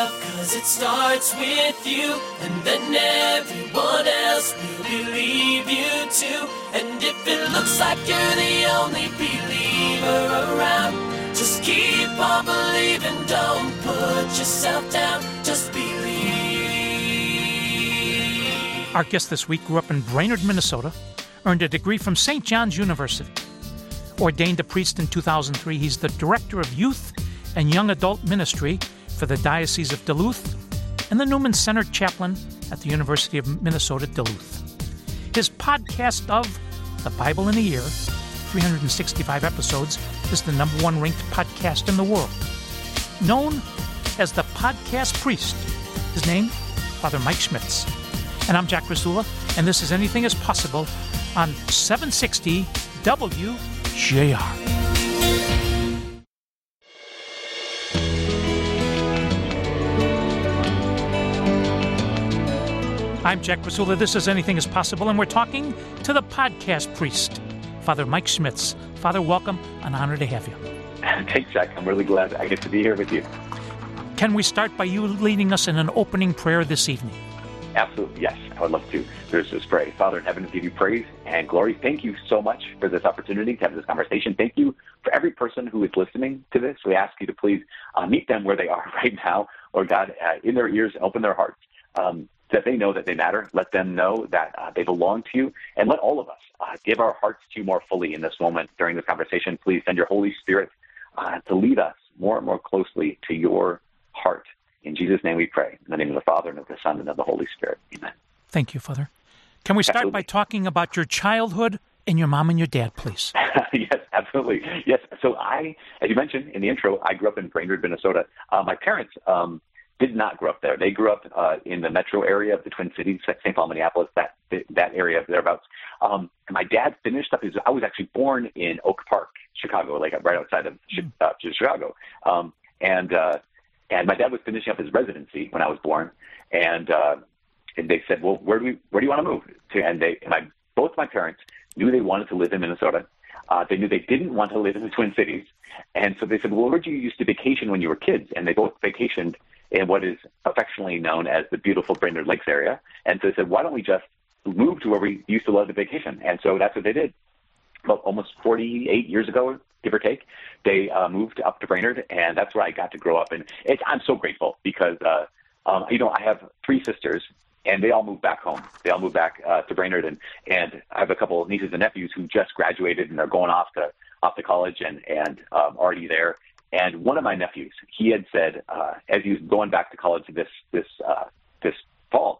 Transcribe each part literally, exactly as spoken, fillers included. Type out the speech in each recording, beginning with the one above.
love, 'cause it starts with you, and then everyone else will believe you too. And if it looks like you're the only believer around, just keep on believing, don't put yourself down, just believe. Our guest this week grew up in Brainerd, Minnesota, earned a degree from Saint John's University. Ordained a priest in two thousand three, he's the Director of Youth and Young Adult Ministry for the Diocese of Duluth and the Newman Center Chaplain at the University of Minnesota, Duluth. His podcast of The Bible in a Year, three hundred sixty-five episodes, is the number one ranked podcast in the world. Known as the Podcast Priest, his name, Father Mike Schmitz. And I'm Jack Rasula, and this is Anything is Possible on seven sixty W J R. I'm Jack Rasula. This is Anything is Possible, and we're talking to the Podcast Priest, Father Mike Schmitz. Father, welcome. An honor to have you. Thanks, Jack. I'm really glad I get to be here with you. Can we start by you leading us in an opening prayer this evening? Absolutely, yes. I would love to. There's this pray. Father in heaven, give you praise and glory. Thank you so much for this opportunity to have this conversation. Thank you for every person who is listening to this. We ask you to please uh, meet them where they are right now, Lord God, uh, in their ears, open their hearts, um, that they know that they matter. Let them know that uh, they belong to you, and let all of us uh, give our hearts to you more fully in this moment during this conversation. Please send your Holy Spirit uh, to lead us more and more closely to your heart. In Jesus' name we pray. In the name of the Father, and of the Son, and of the Holy Spirit. Amen. Thank you, Father. Can we start Absolutely. by talking about your childhood and your mom and your dad, please? Yes, absolutely. Yes. So I, as you mentioned in the intro, I grew up in Brainerd, Minnesota. Uh, my parents um, did not grow up there. They grew up uh, in the metro area of the Twin Cities, Saint Paul, Minneapolis, that that area thereabouts. Um, and my dad finished up his, I was actually born in Oak Park, Chicago, like right outside of mm. uh, Chicago. Um, and, uh, And my dad was finishing up his residency when I was born, and, uh, and they said, "Well, where do we, where do you want to move to?" And they, and my, both my parents knew they wanted to live in Minnesota. Uh, they knew they didn't want to live in the Twin Cities, and so they said, "Well, where did you used to vacation when you were kids?" And they both vacationed in what is affectionately known as the beautiful Brainerd Lakes area. And so they said, "Why don't we just move to where we used to love to vacation?" And so that's what they did. About almost forty-eight years ago, give or take, they uh, moved up to Brainerd, and that's where I got to grow up. And it's, I'm so grateful because, uh, um, you know, I have three sisters, and they all moved back home. They all moved back uh, to Brainerd, and, and I have a couple of nieces and nephews who just graduated, and they're going off to off to college and, and um, already there. And one of my nephews, he had said, uh, as he was going back to college this this uh, this fall,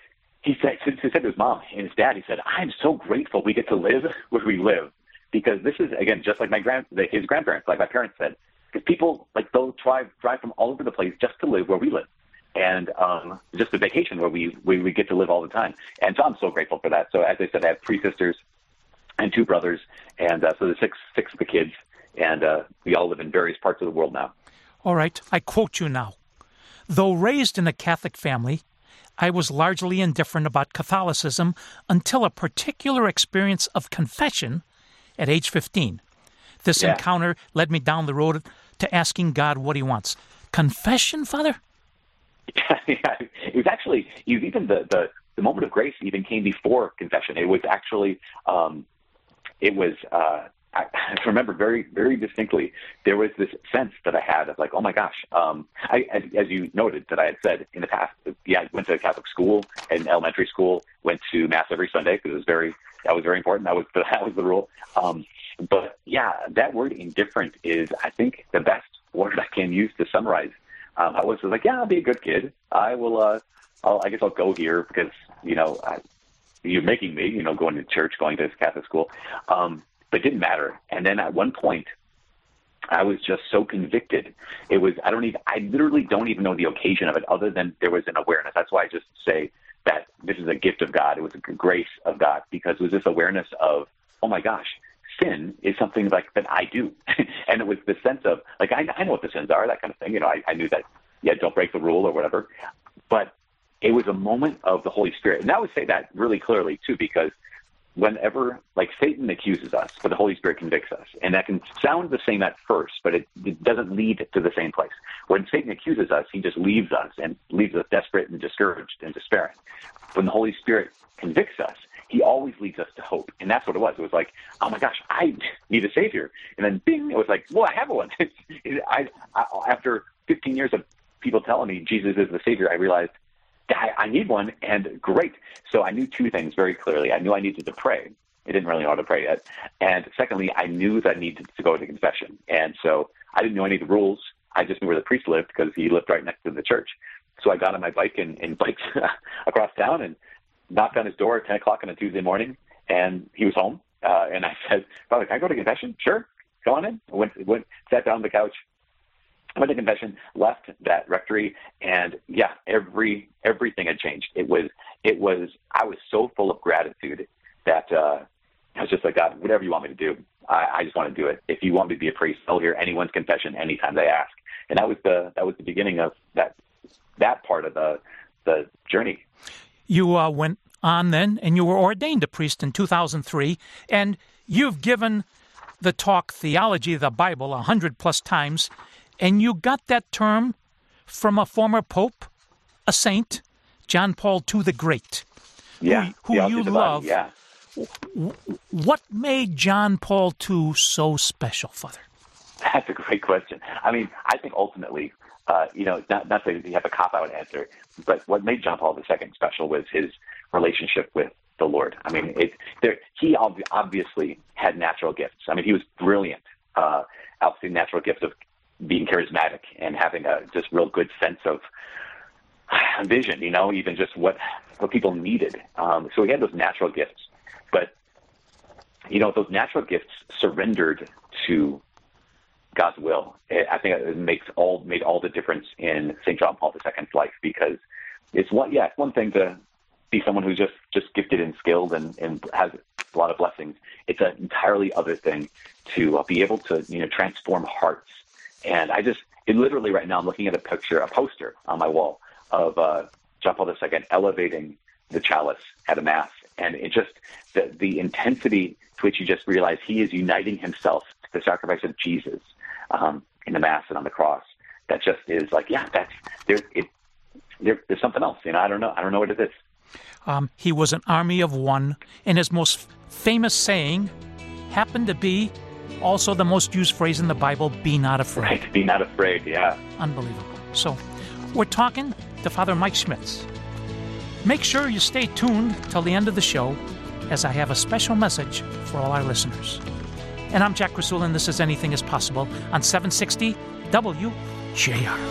he said, he said to his mom and his dad, he said, "I'm so grateful we get to live where we live." Because this is, again, just like my grand, his grandparents, like my parents said, because people, like, they'll drive, drive from all over the place just to live where we live. And um, just a vacation where we, we, we get to live all the time. And so I'm so grateful for that. So as I said, I have three sisters and two brothers. And uh, so there's six, six of the kids. And uh, we all live in various parts of the world now. All right. I quote you now. "Though raised in a Catholic family, I was largely indifferent about Catholicism until a particular experience of confession at age fifteen. This yeah. encounter led me down the road to asking God what he wants." Confession, Father? Yeah, it was actually, it was even the, the, the moment of grace even came before confession. It was actually, um, it was, uh, I, I remember very, very distinctly, there was this sense that I had of like, oh my gosh, um, I, as, as you noted that I had said in the past, yeah, I went to a Catholic school and elementary school, went to Mass every Sunday because it was very, that was very important. That was the, that was the rule. Um, but yeah, that word indifferent is, I think, the best word I can use to summarize. Um, I was like, yeah, I'll be a good kid. I will, uh, I'll, I guess I'll go here because, you know, I, you're making me, you know, going to church, going to Catholic school. Um, but it didn't matter. And then at one point, I was just so convicted. It was, I don't even, I literally don't even know the occasion of it other than there was an awareness. That's why I just say that this is a gift of God. It was a grace of God because it was this awareness of, oh my gosh, sin is something like that I do. And it was the sense of like, I, I know what the sins are, that kind of thing. You know, I, I knew that, yeah, don't break the rule or whatever. But it was a moment of the Holy Spirit. And I would say that really clearly too, because whenever, like, Satan accuses us, but the Holy Spirit convicts us. And that can sound the same at first, but it, it doesn't lead to the same place. When Satan accuses us, he just leaves us and leaves us desperate and discouraged and despairing. When the Holy Spirit convicts us, he always leads us to hope. And that's what it was. It was like, oh my gosh, I need a Savior. And then bing, it was like, well, I have one. I, I, after fifteen years of people telling me Jesus is the Savior, I realized I, I need one, and great. So I knew two things very clearly. I knew I needed to pray. I didn't really know how to pray yet. And secondly, I knew that I needed to go to confession. And so I didn't know any of the rules. I just knew where the priest lived because he lived right next to the church. So I got on my bike and, and biked across town and knocked on his door at ten o'clock on a Tuesday morning, and he was home. Uh, and I said, Father, can I go to confession? Sure. Go on in. I went, went, sat down on the couch, went to confession, left that rectory, and yeah, every everything had changed. It was, it was, I was so full of gratitude that uh, I was just like, God, whatever you want me to do, I, I just want to do it. If you want me to be a priest, I'll hear anyone's confession anytime they ask. And that was the that was the beginning of that that part of the the journey. You uh, went on then, and you were ordained a priest in two thousand three, and you've given the talk Theology of the Bible a hundred plus times, and you got that term from a former pope, a saint, John Paul the Second the Great, yeah, who, who you love. Yeah. What made John Paul the Second so special, Father? That's a great question. I mean, I think ultimately, uh, you know, not, not that you have a cop-out answer, but what made John Paul the Second special was his relationship with the Lord. I mean, it, there, he ob- obviously had natural gifts. I mean, he was brilliant, uh, obviously natural gifts of being charismatic and having a just real good sense of vision, you know, even just what, what people needed. Um, so he had those natural gifts. But, you know, those natural gifts surrendered to God's will. I think it makes all made all the difference in Saint John Paul the Second's life, because it's one, yeah, it's one thing to be someone who's just, just gifted and skilled and, and has a lot of blessings. It's an entirely other thing to uh, be able to, you know, transform hearts. And I just, it literally right now, I'm looking at a picture, a poster on my wall of uh, John Paul the Second elevating the chalice at a mass. And it just, the, the intensity to which you just realize he is uniting himself to the sacrifice of Jesus um, in the mass and on the cross. That just is like, yeah, that's, there, it, there, there's something else. You know, I don't know. I don't know what it is. Um, he was an army of one, and his most famous saying happened to be also the most used phrase in the Bible, be not afraid. Right, be not afraid, yeah. Unbelievable. So we're talking to Father Mike Schmitz. Make sure you stay tuned till the end of the show, as I have a special message for all our listeners. And I'm Jack Krasula, and this is Anything is Possible on seven sixty W J R.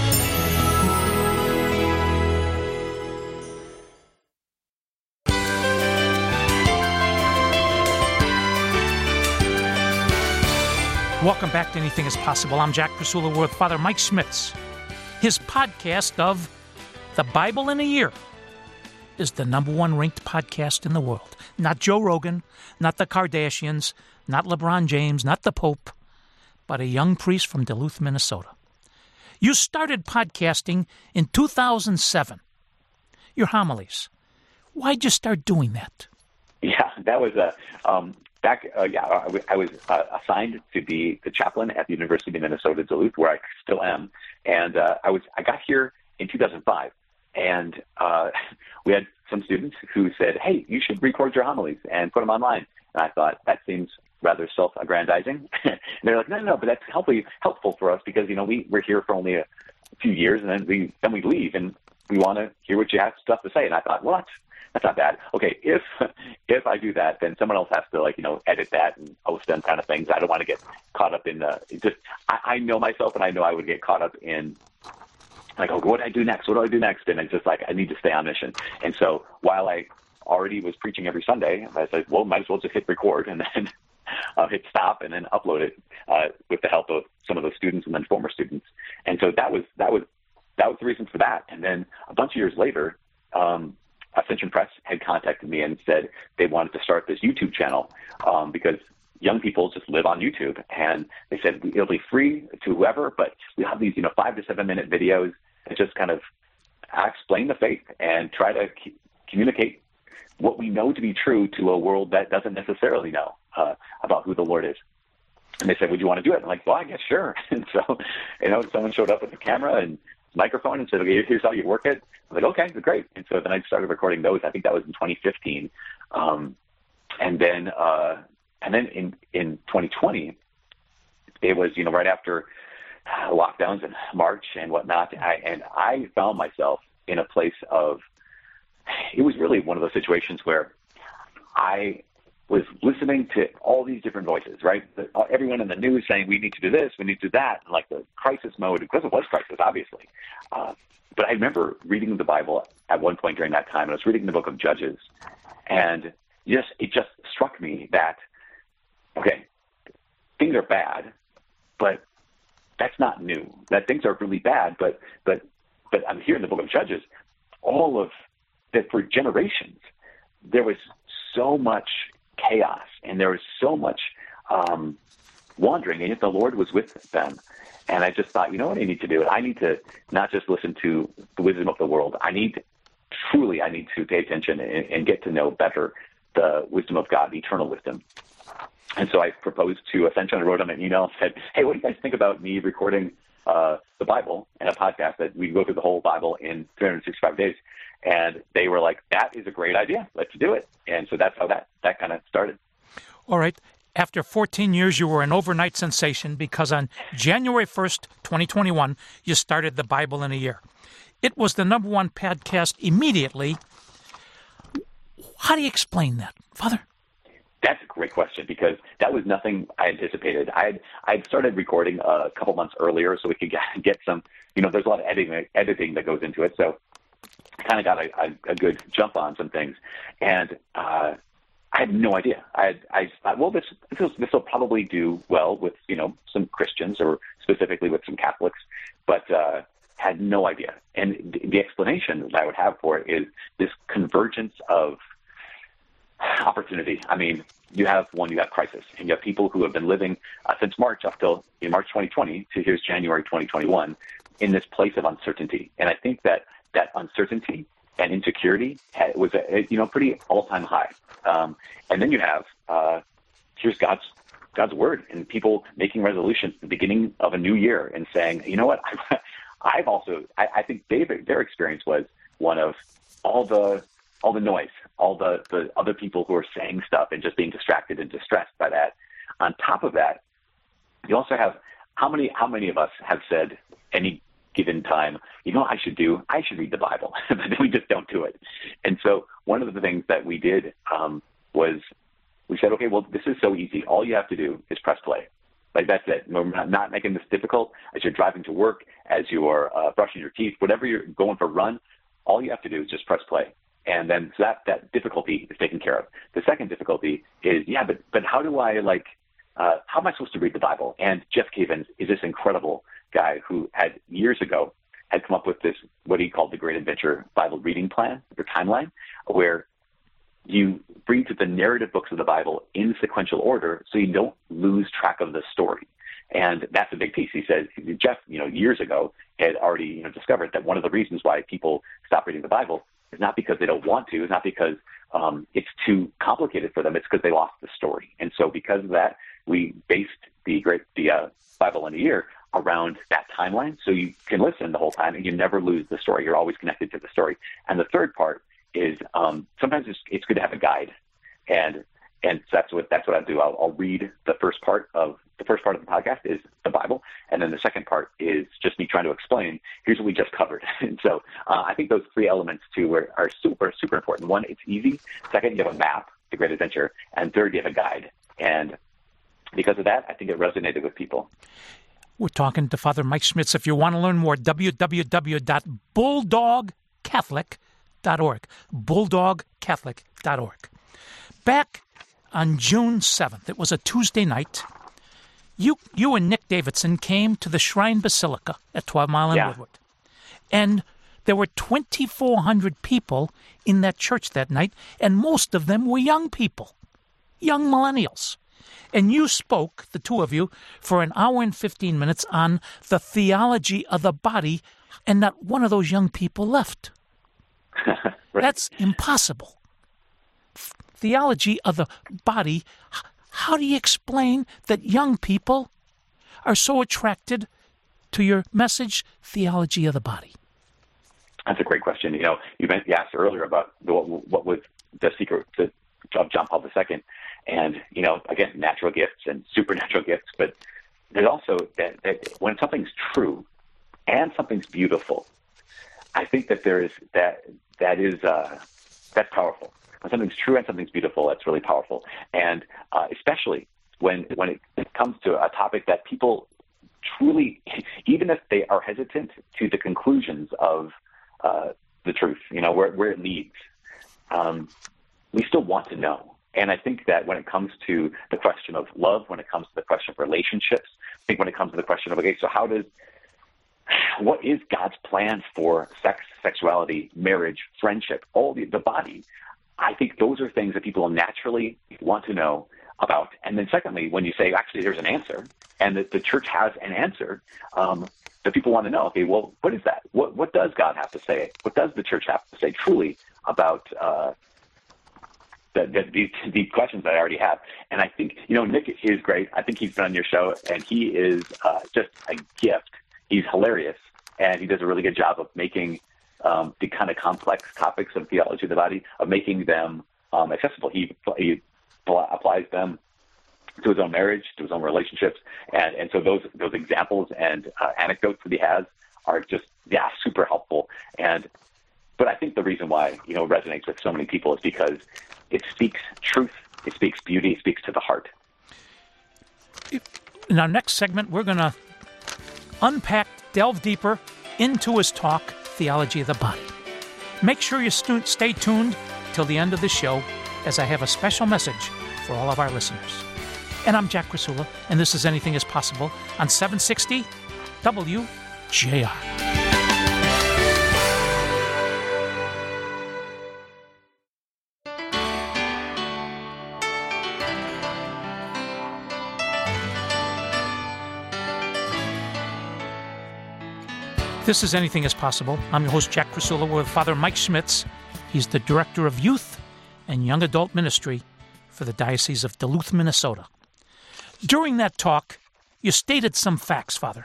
Welcome back to Anything is Possible. I'm Jack Krasula with Father Mike Schmitz. His podcast of The Bible in a Year is the number one ranked podcast in the world. Not Joe Rogan, not the Kardashians, not LeBron James, not the Pope, but a young priest from Duluth, Minnesota. You started podcasting in two thousand seven. Your homilies. Why'd you start doing that? Yeah, that was a... Um, back, uh, yeah, I, I was uh, assigned to be the chaplain at the University of Minnesota Duluth, where I still am. And uh, I was I got here in two thousand five. And uh, we had some students who said, hey, you should record your homilies and put them online. And I thought, that seems rather self-aggrandizing. And they're like, no, no, no, but that's helpful, helpful for us because, you know, we, we're here for only a few years and then we then we leave and we want to hear what you have stuff to say. And I thought, well, that's, that's not bad. Okay, if if I do that, then someone else has to, like, you know, edit that and post them kind of things. I don't want to get caught up in uh, just, I, I know myself and I know I would get caught up in, like, oh, what do I do next? What do I do next? And it's just like, I need to stay on mission. And so while I already was preaching every Sunday, I said, well, might as well just hit record and then uh, hit stop and then upload it uh, with the help of some of those students and then former students. And so that was that was that was the reason for that. And then a bunch of years later, um, Ascension Press had contacted me and said they wanted to start this YouTube channel um, because young people just live on YouTube. And they said it'll be free to whoever, but we have these, you know, five to seven minute videos that just kind of explain the faith and try to c- communicate what we know to be true to a world that doesn't necessarily know uh, about who the Lord is. And they said, would you want to do it? I'm like, well, I guess sure. And so, you know, someone showed up with a camera and microphone and said, okay, here's how you work it. I was like, okay, great. And so then I started recording those. I think that was in twenty fifteen. Um, and then, uh, and then in, in twenty twenty, it was, you know, right after lockdowns in March and whatnot. I, and I found myself in a place of, it was really one of those situations where I was listening to all these different voices, right? The, everyone in the news saying, we need to do this, we need to do that, and like the crisis mode, because it was crisis, obviously. Uh, but I remember reading the Bible at one point during that time, and I was reading the book of Judges, and just it just struck me that, okay, things are bad, but that's not new. That things are really bad, but but but I'm here in the book of Judges, all of that for generations, there was so much chaos, and there was so much um, wandering, and yet the Lord was with them. And I just thought, you know what I need to do? I need to not just listen to the wisdom of the world. I need, truly, I need to pay attention and, and get to know better the wisdom of God, the eternal wisdom. And so I proposed to Ascension. I wrote them an email and said, hey, what do you guys think about me recording uh, the Bible and a podcast that we go through the whole Bible in three hundred sixty-five days? And they were like, that is a great idea. Let's do it. And so that's how that, that kind of started. All right. After fourteen years, you were an overnight sensation because on January first, twenty twenty-one, you started the Bible in a Year. It was the number one podcast immediately. How do you explain that, Father? That's a great question, because that was nothing I anticipated. I had I'd started recording a couple months earlier so we could get, get some, you know, there's a lot of editing, editing that goes into it. So I kind of got a, a, a good jump on some things. And uh, I had no idea. I had, I thought, well, this this will probably do well with, you know, some Christians, or specifically with some Catholics, but uh, had no idea. And the, the explanation that I would have for it is this convergence of opportunity. I mean, you have one, you have crisis, and you have people who have been living uh, since March up till in March twenty twenty to here's January twenty twenty-one in this place of uncertainty. And I think that that uncertainty and insecurity had, was a, you know, pretty all-time high. Um, and then you have uh, here's God's God's word, and people making resolutions at the beginning of a new year and saying, you know what, I've, I've also I, I think they, their experience was one of all the all the noise, all the, the other people who are saying stuff and just being distracted and distressed by that. On top of that, you also have how many how many of us have said any given time, you know what I should do? I should read the Bible, but then we just don't do it. And so one of the things that we did um, was we said, okay, well, this is so easy. All you have to do is press play. Like, that's it. We're not, not making this difficult. As you're driving to work, as you're uh, brushing your teeth, whatever you're going for a run, all you have to do is just press play. And then so that, that difficulty is taken care of. The second difficulty is, yeah, but, but how do I, like, uh, how am I supposed to read the Bible? And Jeff Cavins is this incredible guy who had years ago had come up with this, what he called the Great Adventure Bible reading plan, or timeline, where you read through the narrative books of the Bible in sequential order so you don't lose track of the story. And that's a big piece. He says, Jeff, you know, years ago had already, you know, discovered that one of the reasons why people stop reading the Bible is not because they don't want to, it's not because um, it's too complicated for them, it's because they lost the story. And so because of that, we based the great the uh, Bible in a Year around that timeline, so you can listen the whole time and you never lose the story. You're always connected to the story. And the third part is um, sometimes it's, it's good to have a guide, and and that's what that's what I do. I'll, I'll read the first part of the first part of the podcast is the Bible, and then the second part is just me trying to explain. Here's what we just covered. And so uh, I think those three elements too are, are super super important. One, it's easy. Second, you have a map, the Great Adventure, and third, you have a guide. And because of that, I think it resonated with people. We're talking to Father Mike Schmitz. If you want to learn more, w w w dot bulldog catholic dot org. bulldog catholic dot org. Back on June seventh, it was a Tuesday night, you you and Nick Davidson came to the Shrine Basilica at twelve Mile and yeah. Woodward. And there were twenty-four hundred people in that church that night, and most of them were young people, young millennials. And you spoke, the two of you, for an hour and fifteen minutes on the theology of the body, and not one of those young people left. Right. That's impossible. theology of the body, how do you explain that young people are so attracted to your message, theology of the body? That's a great question. You know, you asked earlier about what, what was the secret of John Paul the Second, and, you know, again, natural gifts and supernatural gifts, but there's also that, that when something's true and something's beautiful, I think that there is that that is uh, that's powerful. When something's true and something's beautiful, that's really powerful, and uh, especially when when it comes to a topic that people truly, even if they are hesitant to the conclusions of uh, the truth, you know, where where it leads, um, we still want to know. And I think that when it comes to the question of love, when it comes to the question of relationships, I think when it comes to the question of, okay, so how does, what is God's plan for sex, sexuality, marriage, friendship, all the, the body? I think those are things that people naturally want to know about. And then secondly, when you say, actually, there's an answer, and that the church has an answer, um, that people want to know, okay, well, what is that? What, what does God have to say? What does the church have to say truly about uh The, the, these, these questions that I already have? And I think, you know, Nick is great. I think he's been on your show, and he is uh, just a gift. He's hilarious, and he does a really good job of making um, the kind of complex topics of theology of the body, of making them um, accessible. He, he applies them to his own marriage, to his own relationships, and, and so those those examples and uh, anecdotes that he has are just, yeah, super helpful. And But I think the reason why, you know, it resonates with so many people is because it speaks truth, it speaks beauty, it speaks to the heart. In our next segment, we're going to unpack, delve deeper into his talk, Theology of the Body. Make sure you stu- stay tuned till the end of the show, as I have a special message for all of our listeners. And I'm Jack Krasula, and this is Anything is Possible on seven sixty W J R. This is Anything is Possible. I'm your host, Jack Krasula. We're with Father Mike Schmitz. He's the Director of Youth and Young Adult Ministry for the Diocese of Duluth, Minnesota. During that talk, you stated some facts, Father.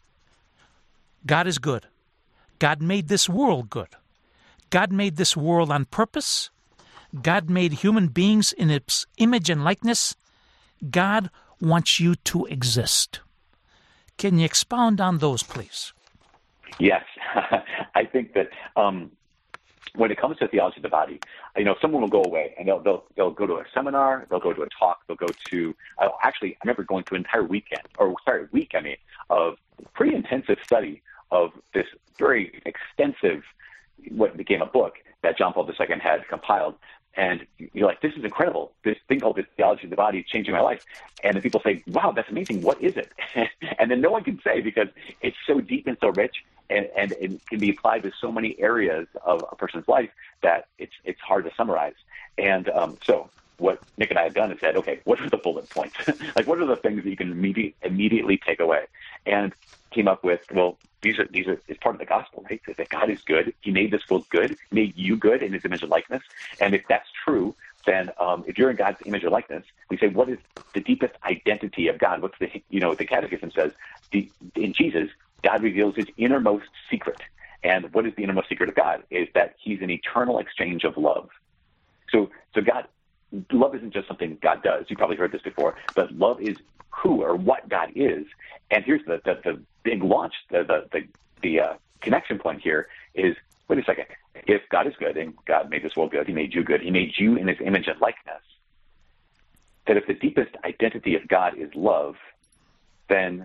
God is good. God made this world good. God made this world on purpose. God made human beings in its image and likeness. God wants you to exist. Can you expound on those, please? Yes, I think that um, when it comes to theology of the body, you know, someone will go away and they'll they'll they'll go to a seminar, they'll go to a talk, they'll go to uh, actually, I remember going to an entire weekend, or sorry, week, I mean, of pretty intensive study of this very extensive, what became a book that John Paul the Second had compiled. And you're like, this is incredible. This thing called the theology of the body is changing my life. And then people say, wow, that's amazing. What is it? And then no one can say, because it's so deep and so rich, and, and it can be applied to so many areas of a person's life that it's it's hard to summarize. And um, so what Nick and I have done is said, okay, what are the bullet points? Like, what are the things that you can immediate, immediately take away? And came up with, well, these are these are it's part of the gospel, right? That God is good. He made this world good. He made you good in His image and likeness. And if that's true, then um, if you're in God's image and likeness, we say, what is the deepest identity of God? What's the you know the Catechism says the, in Jesus, God reveals His innermost secret. And what is the innermost secret of God? Is that He's an eternal exchange of love. So so God, love isn't just something God does. You probably heard this before, but love is who or what God is. And here's the the, the big launch, the the the, the uh, connection point here is, wait a second, if God is good and God made this world good, He made you good, He made you in His image and likeness, that if the deepest identity of God is love, then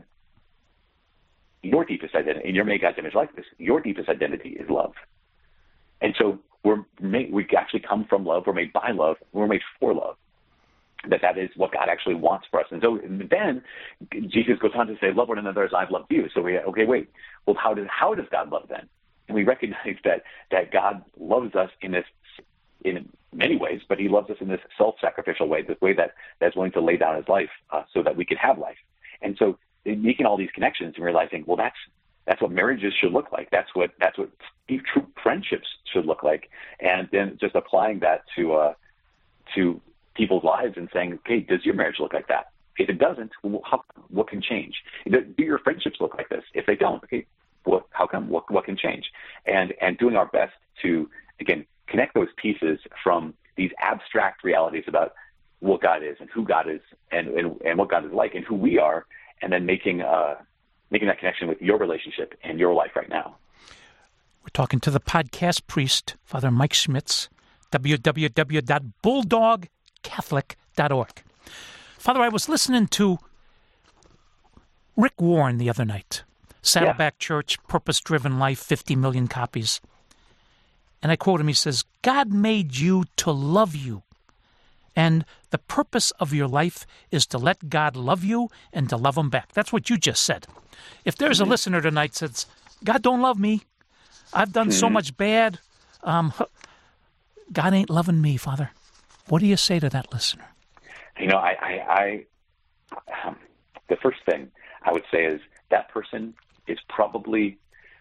your deepest identity, and you're made God's image like this, your deepest identity is love. And so we're made, we actually come from love, we're made by love, we're made for love. That that is what God actually wants for us. And so and then Jesus goes on to say, love one another as I've loved you. So we, okay, wait, well, how does, how does God love then? And we recognize that, that God loves us in this, in many ways, but He loves us in this self-sacrificial way, this way that, that's willing to lay down His life uh, so that we can have life. And so making all these connections and realizing, well, that's, that's what marriages should look like. That's what, that's what deep, true friendships should look like. And then just applying that to, uh, to people's lives and saying, okay, does your marriage look like that? If it doesn't, how, what can change? Do your friendships look like this? If they don't, okay, what, how come? What, what can change? And and doing our best to, again, connect those pieces from these abstract realities about what God is and who God is and, and, and what God is like and who we are, and then making uh, making that connection with your relationship and your life right now. We're talking to the podcast priest, Father Mike Schmitz, w w w dot bulldog catholic dot org. Father, I was listening to Rick Warren the other night, Saddleback yeah. Church, Purpose-Driven Life, fifty million copies. And I quote him, he says, God made you to love you. And the purpose of your life is to let God love you and to love him back. That's what you just said. If there's mm-hmm. a listener tonight that says, God don't love me, I've done mm-hmm. so much bad, um, God ain't loving me, Father. What do you say to that listener? You know, I, I, I um, the first thing I would say is that person is probably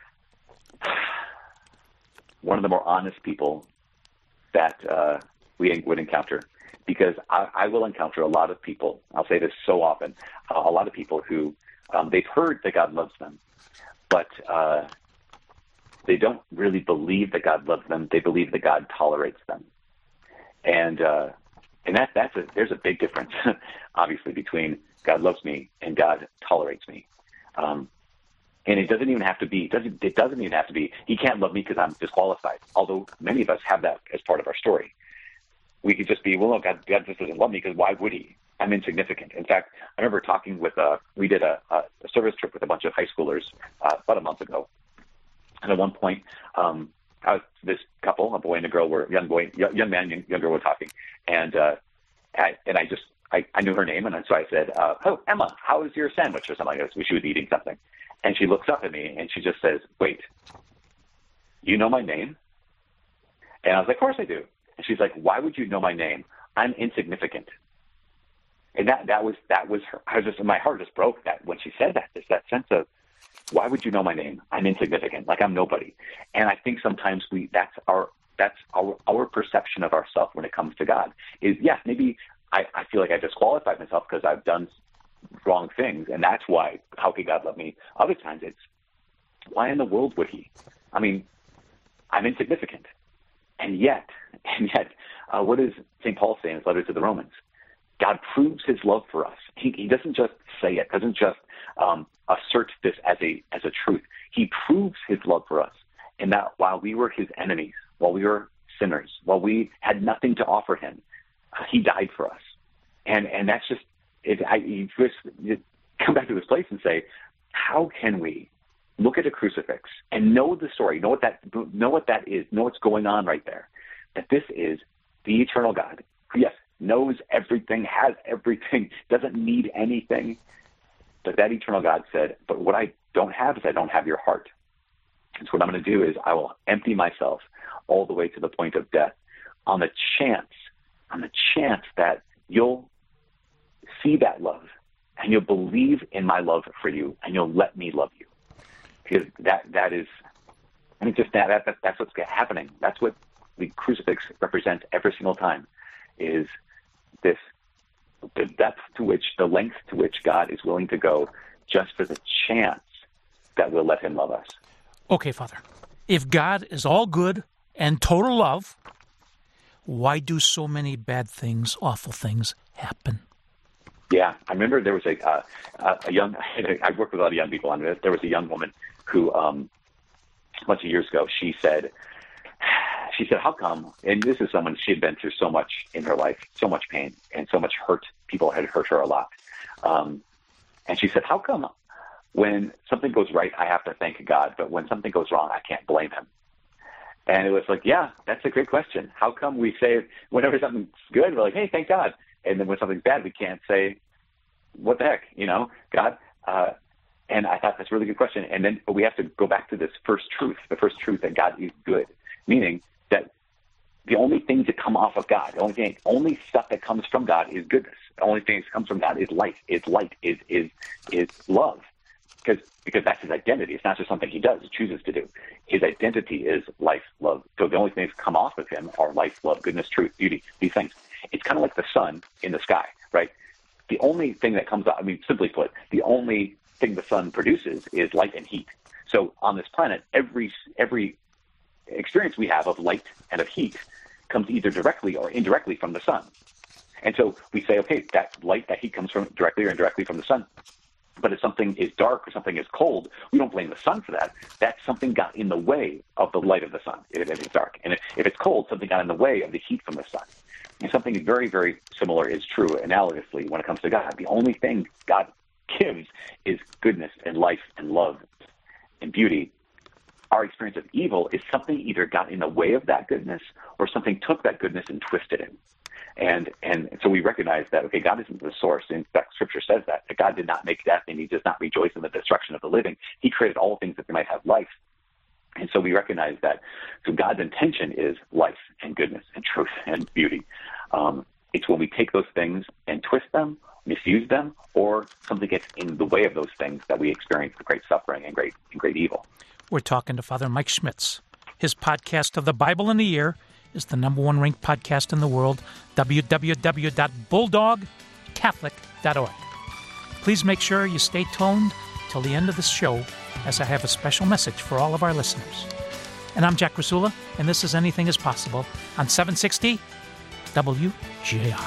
one of the more honest people that uh, we would encounter. Because I, I will encounter a lot of people, I'll say this so often, uh, a lot of people who, um, they've heard that God loves them, but uh, they don't really believe that God loves them. They believe that God tolerates them. And uh, and that that's a, there's a big difference, obviously, between God loves me and God tolerates me. Um, and it doesn't even have to be, it doesn't, it doesn't even have to be, he can't love me because I'm disqualified, although many of us have that as part of our story. We could just be, well, no, God, God just doesn't love me because why would he? I'm insignificant. In fact, I remember talking with, uh, we did a, a service trip with a bunch of high schoolers uh, about a month ago. And at one point, um, I was, this couple, a boy and a girl, were young boy, young man, young, young girl were talking. And uh, I, and I just, I, I knew her name. And so I said, uh, oh, Emma, how was your sandwich or something like this? She was eating something. And she looks up at me and she just says, wait, you know my name? And I was like, of course I do. And she's like, why would you know my name? I'm insignificant. And that, that was, that was her. I was just, my heart just broke that when she said that, there's that sense of, why would you know my name? I'm insignificant. Like I'm nobody. And I think sometimes we, that's our, that's our, our perception of ourselves when it comes to God is, yes, maybe I, I feel like I disqualified myself because I've done wrong things. And that's why, how could God love me? Other times it's, why in the world would he? I mean, I'm insignificant. And yet, and yet, uh, what does Saint Paul say in his letter to the Romans? God proves his love for us. He, he doesn't just say it, doesn't just um, assert this as a as a truth. He proves his love for us in that while we were his enemies, while we were sinners, while we had nothing to offer him, uh, he died for us. And and that's just, it, I, you just you come back to this place and say, how can we look at a crucifix and know the story, know what that know what that is, know what's going on right there, that this is the eternal God who, yes, knows everything, has everything, doesn't need anything. But that eternal God said, but what I don't have is I don't have your heart. And so what I'm going to do is I will empty myself all the way to the point of death on the chance, on the chance that you'll see that love and you'll believe in my love for you and you'll let me love you. Because that, that is, I mean, just that, that, that that's what's happening. That's what the crucifix represents every single time, is this, the depth to which, the length to which God is willing to go just for the chance that we'll let him love us. Okay, Father, if God is all good and total love, why do so many bad things, awful things happen? Yeah, I remember there was a uh, a young, I worked with a lot of young people on this. There was a young woman who, um, a bunch of years ago, she said, she said, how come, and this is someone, she had been through so much in her life, so much pain and so much hurt. People had hurt her a lot. Um, and she said, how come when something goes right, I have to thank God, but when something goes wrong, I can't blame him? And it was like, yeah, that's a great question. How come we say whenever something's good, we're like, hey, thank God. And then when something's bad, we can't say, what the heck, you know, God? Uh, and I thought that's a really good question. And then but we have to go back to this first truth, the first truth that God is good, meaning that the only things that come off of God, the only thing, only stuff that comes from God is goodness. The only thing that comes from God is light, is light, is is is love. Because because that's his identity. It's not just something he does, he chooses to do. His identity is life, love. So the only things that come off of him are life, love, goodness, truth, beauty, these things. it's kind of like the sun in the sky, right? The only thing that comes out, I mean, simply put, the only thing the sun produces is light and heat. So on this planet, every every experience we have of light and of heat comes either directly or indirectly from the sun. And so we say, okay, that light, that heat comes from directly or indirectly from the sun. But if something is dark or something is cold, we don't blame the sun for that. That something got in the way of the light of the sun if it's dark. And if, if it's cold, something got in the way of the heat from the sun. And something very, very similar is true analogously when it comes to God. The only thing God gives is goodness and life and love and beauty. Our experience of evil is something either got in the way of that goodness or something took that goodness and twisted it. And and so we recognize that, okay, God isn't the source. In fact, Scripture says that, that God did not make death and he does not rejoice in the destruction of the living. He created all things that they might have life. And so we recognize that so God's intention is life and goodness and truth and beauty. Um, it's when we take those things and twist them, misuse them, or something gets in the way of those things that we experience the great suffering and great and great evil. We're talking to Father Mike Schmitz. His podcast of the Bible in a Year is the number one ranked podcast in the world, w w w dot bulldog catholic dot org. Please make sure you stay tuned till the end of this show, as I have a special message for all of our listeners. And I'm Jack Rasula, and this is Anything is Possible on seven sixty W J R.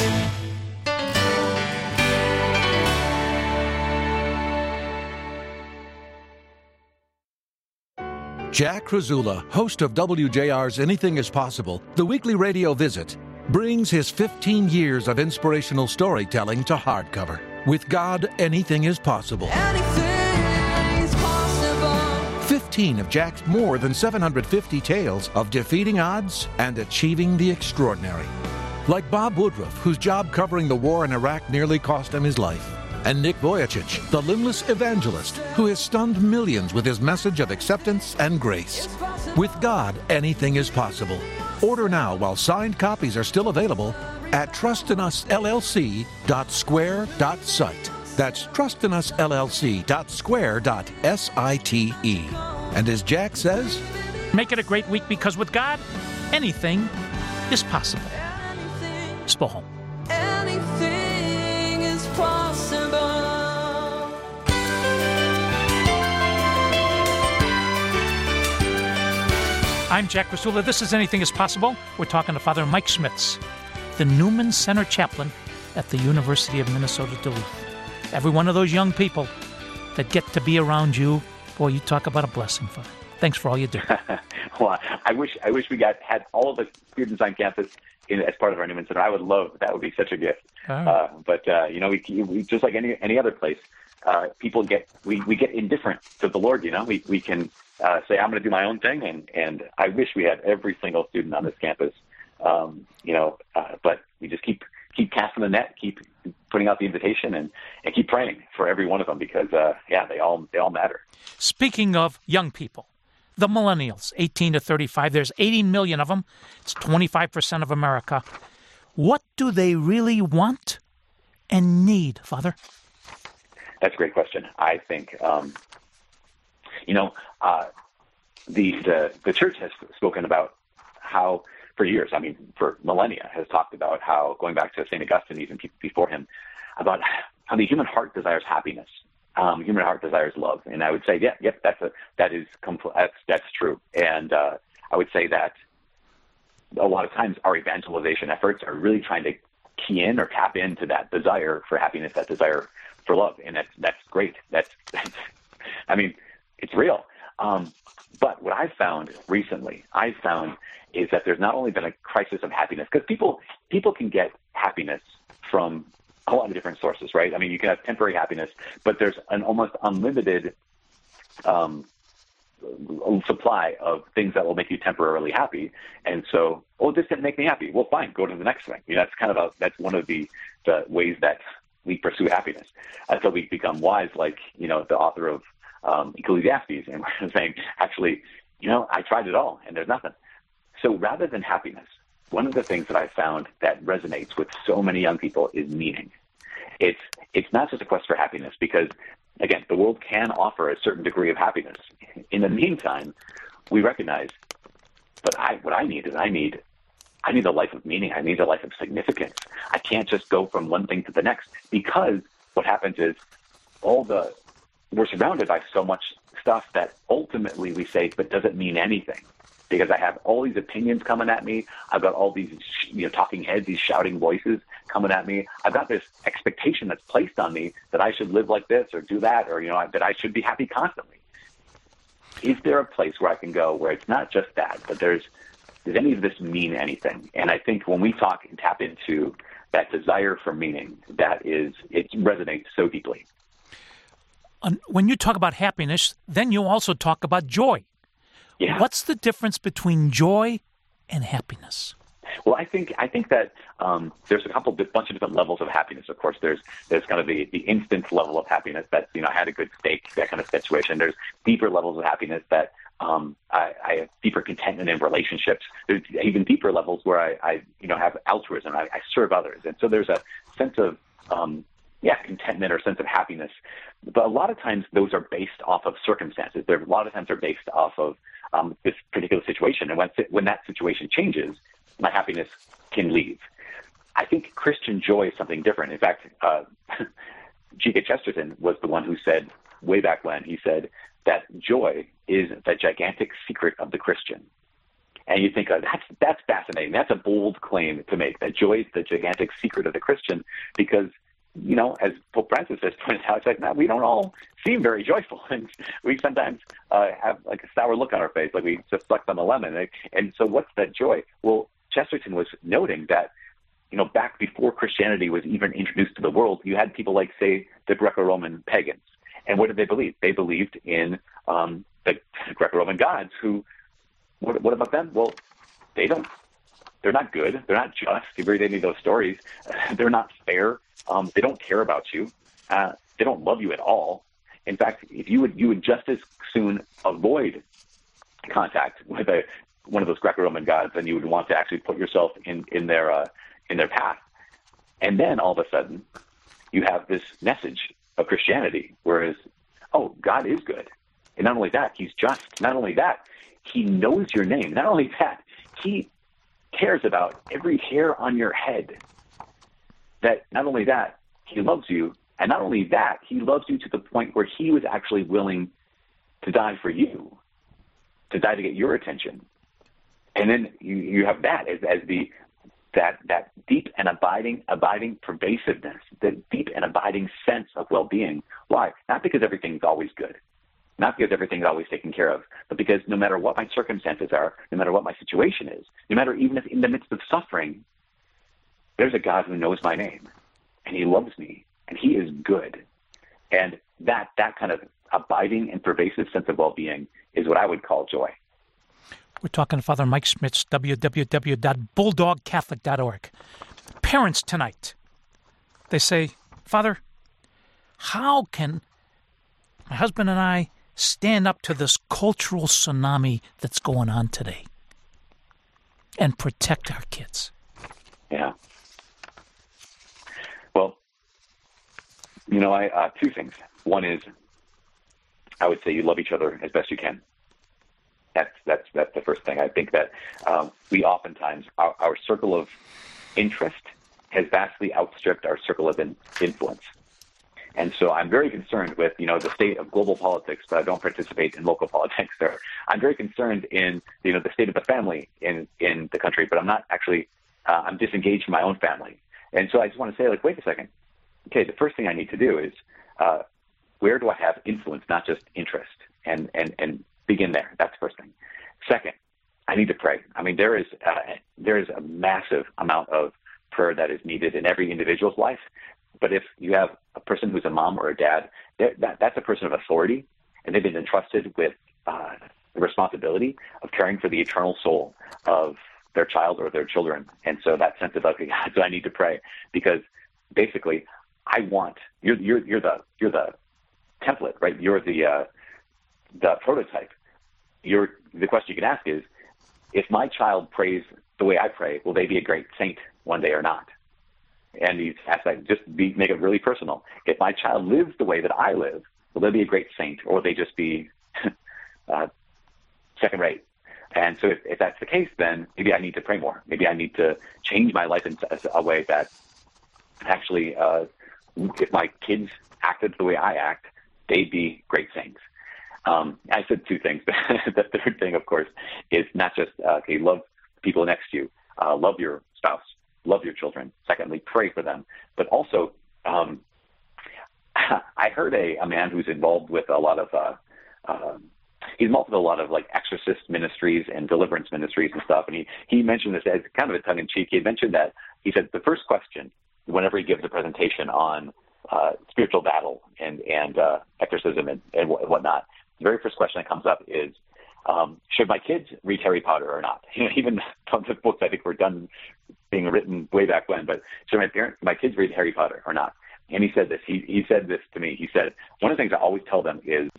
Jack Rasula, host of W J R's Anything is Possible, the weekly radio visit, brings his fifteen years of inspirational storytelling to hardcover. With God, anything is possible. Anything is possible. fifteen of Jack's more than seven hundred fifty tales of defeating odds and achieving the extraordinary. Like Bob Woodruff, whose job covering the war in Iraq nearly cost him his life. And Nick Vujicic, the limbless evangelist who has stunned millions with his message of acceptance and grace. With God, anything is possible. Order now while signed copies are still available at trust in us L L C dot square dot site. That's trust in us L L C dot square dot site. And as Jack says, make it a great week, because with God, anything is possible. Spohom. Anything is possible. I'm Jack Rasula. This is Anything is Possible. We're talking to Father Mike Schmitz, the Newman Center chaplain at the University of Minnesota Duluth. Every one of those young people that get to be around you, boy, you talk about a blessing, Father. Thanks for all you do. Well, I wish I wish we got had all of the students on campus in, as part of our Newman Center. I would love that. Would be such a gift. Right. Uh, but uh, you know, we, we just like any any other place, uh, people get we, we get indifferent to the Lord. You know, we we can uh, say I'm going to do my own thing, and and I wish we had every single student on this campus. Um, you know, uh, but we just keep keep casting the net, keep putting out the invitation, and, and keep praying for every one of them, because uh, yeah, they all they all matter. Speaking of young people, the millennials, eighteen to thirty-five, there's eighteen million of them. It's twenty-five percent of America. What do they really want and need, Father? That's a great question. I think, um, you know, uh, the, the the church has spoken about how, for years, I mean, for millennia, has talked about how, going back to Saint Augustine, even before him, about how the human heart desires happiness. Um, human heart desires love, and I would say, yeah, yep, that's a that is compl- that's that's true. And uh, I would say that a lot of times our evangelization efforts are really trying to key in or tap into that desire for happiness, that desire for love, and that's that's great. That's, that's I mean, it's real. Um, but what I've found recently, I've found is that there's not only been a crisis of happiness, because people people can get happiness from a lot of different sources, right? I mean, you can have temporary happiness, but there's an almost unlimited um, supply of things that will make you temporarily happy. And so, oh, this didn't make me happy. Well, fine, go to the next thing. You know, that's kind of a, that's one of the, the ways that we pursue happiness until we become wise, like, you know, the author of um, Ecclesiastes, and we're saying, actually, you know, I tried it all and there's nothing. So rather than happiness, one of the things that I found that resonates with so many young people is meaning. It's it's not just a quest for happiness, because, again, the world can offer a certain degree of happiness. In the meantime, we recognize, but I what I need is I need I need a life of meaning. I need a life of significance. I can't just go from one thing to the next, because what happens is all the we're surrounded by so much stuff that ultimately we say, but does it mean anything? Because I have all these opinions coming at me. I've got all these, you know, talking heads, these shouting voices coming at me. I've got this expectation that's placed on me that I should live like this or do that, or, you know, that I should be happy constantly. Is there a place where I can go where it's not just that, but there's, does any of this mean anything? And I think when we talk and tap into that desire for meaning, that is, it resonates so deeply. When you talk about happiness, then you also talk about joy. Yeah. What's the difference between joy and happiness? Well, I think I think that um, there's a couple, bunch of different levels of happiness. Of course, there's there's kind of the, the instant level of happiness that, you know, I had a good steak, that kind of situation. There's deeper levels of happiness that um, I, I have deeper contentment in relationships. There's even deeper levels where I, I you know, have altruism. I, I serve others, and so there's a sense of um, yeah, contentment or sense of happiness. But a lot of times those are based off of circumstances. They're, a lot of times they're based off of um, this particular situation. And when, when that situation changes, my happiness can leave. I think Christian joy is something different. In fact, uh, G K Chesterton was the one who said way back when, he said that joy is the gigantic secret of the Christian. And you think, oh, that's that's fascinating. That's a bold claim to make, that joy is the gigantic secret of the Christian, because, you know, as Pope Francis has pointed out, it's like, no, we don't all seem very joyful. And we sometimes uh, have like a sour look on our face, like we just sucked on the lemon. And so what's that joy? Well, Chesterton was noting that, you know, back before Christianity was even introduced to the world, you had people like, say, the Greco-Roman pagans. And what did they believe? They believed in um, the Greco-Roman gods who, what, what about them? Well, they don't, they're not good. They're not just. You read any of those stories. They're not fair. Um, they don't care about you. Uh, they don't love you at all. In fact, if you would, you would just as soon avoid contact with a, one of those Greco-Roman gods than you would want to actually put yourself in, in their, uh, in their path. And then all of a sudden you have this message of Christianity, whereas, oh, God is good. And not only that, he's just. Not only that, he knows your name. Not only that, he cares about every hair on your head. That not only that, he loves you, and not only that, he loves you to the point where he was actually willing to die for you, to die to get your attention. And then you, you have that as, as the that that deep and abiding, abiding pervasiveness, the deep and abiding sense of well-being. Why? Not because everything's always good, not because everything's always taken care of, but because no matter what my circumstances are, no matter what my situation is, no matter even if in the midst of suffering, there's a God who knows my name, and he loves me, and he is good. And that that kind of abiding and pervasive sense of well-being is what I would call joy. We're talking to Father Mike Schmitz, w w w dot bulldog catholic dot org. Parents tonight, they say, Father, how can my husband and I stand up to this cultural tsunami that's going on today and protect our kids? Yeah. Well, you know, I uh, two things. One is, I would say you love each other as best you can. That's that's that's the first thing. I think that um, we oftentimes, our, our circle of interest has vastly outstripped our circle of in, influence. And so I'm very concerned with, you know, the state of global politics, but I don't participate in local politics. Or I'm very concerned in, you know, the state of the family in, in the country, but I'm not actually, uh, I'm disengaged from my own family. And so I just want to say, like, wait a second. Okay, the first thing I need to do is, uh, where do I have influence, not just interest? And, and, and begin there. That's the first thing. Second, I need to pray. I mean, there is, uh, there is a massive amount of prayer that is needed in every individual's life. But if you have a person who's a mom or a dad, that, that's a person of authority, and they've been entrusted with uh, the responsibility of caring for the eternal soul of their child or their children. And so that sense of, okay, so I need to pray, because basically I want, you're, you're, you're the, you're the template, right? You're the, uh, the prototype. You're, the question you can ask is, if my child prays the way I pray, will they be a great saint one day or not? And you ask that, just be, make it really personal. If my child lives the way that I live, will they be a great saint, or will they just be uh, second rate? And so if, if that's the case, then maybe I need to pray more. Maybe I need to change my life in a way that actually, uh, if my kids acted the way I act, they'd be great saints. Um, I said two things. The third thing, of course, is not just, uh, okay, love people next to you, uh, love your spouse, love your children. Secondly, pray for them. But also, um, I heard a, a man who's involved with a lot of, uh, uh, he's involved with a lot of like exorcist ministries and deliverance ministries and stuff. And he, he mentioned this as kind of a tongue in cheek. He had mentioned that he said the first question, whenever he gives a presentation on uh, spiritual battle and, and uh, exorcism and, and whatnot, the very first question that comes up is, um, should my kids read Harry Potter or not? You know, even some of the books I think were done being written way back when, but should my parents, my kids read Harry Potter or not? And he said this, he, he said this to me. He said, one of the things I always tell them is,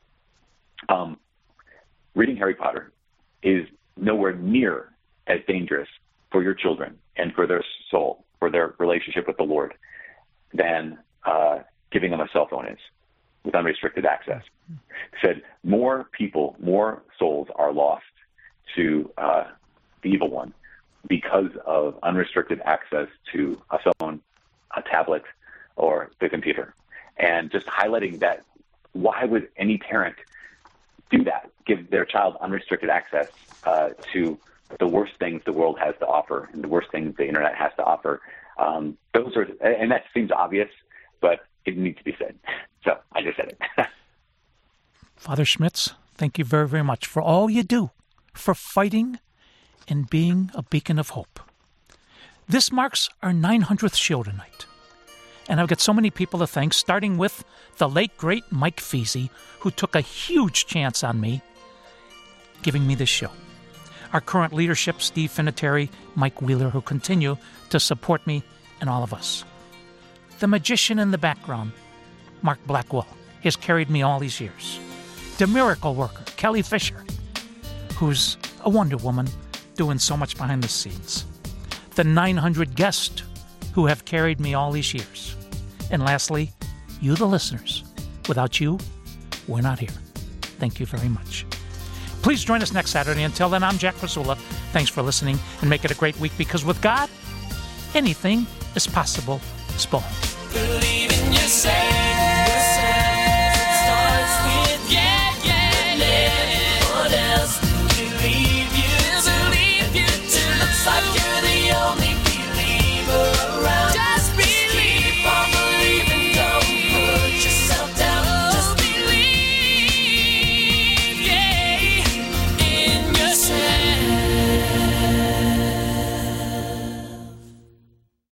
um, reading Harry Potter is nowhere near as dangerous for your children and for their soul, for their relationship with the Lord, than uh, giving them a cell phone is with unrestricted access. He said more people, more souls are lost to uh, the evil one because of unrestricted access to a cell phone, a tablet, or the computer. And just highlighting that, why would any parent do that, give their child unrestricted access uh, to the worst things the world has to offer and the worst things the internet has to offer? Um, those are, and that seems obvious, but it needs to be said. So I just said it. Father Schmitz, thank you very, very much for all you do, for fighting and being a beacon of hope. This marks our nine hundredth show tonight. And I've got so many people to thank, starting with the late, great Mike Feasy, who took a huge chance on me, giving me this show. Our current leadership, Steve Finateri, Mike Wheeler, who continue to support me and all of us. The magician in the background, Mark Blackwell, has carried me all these years. The miracle worker, Kelly Fisher, who's a Wonder Woman doing so much behind the scenes. The nine hundred guests who have carried me all these years. And lastly, you, the listeners. Without you, we're not here. Thank you very much. Please join us next Saturday. Until then, I'm Jack Pizzula. Thanks for listening, and make it a great week, because with God, anything is possible. Spawn. Believe in yourself.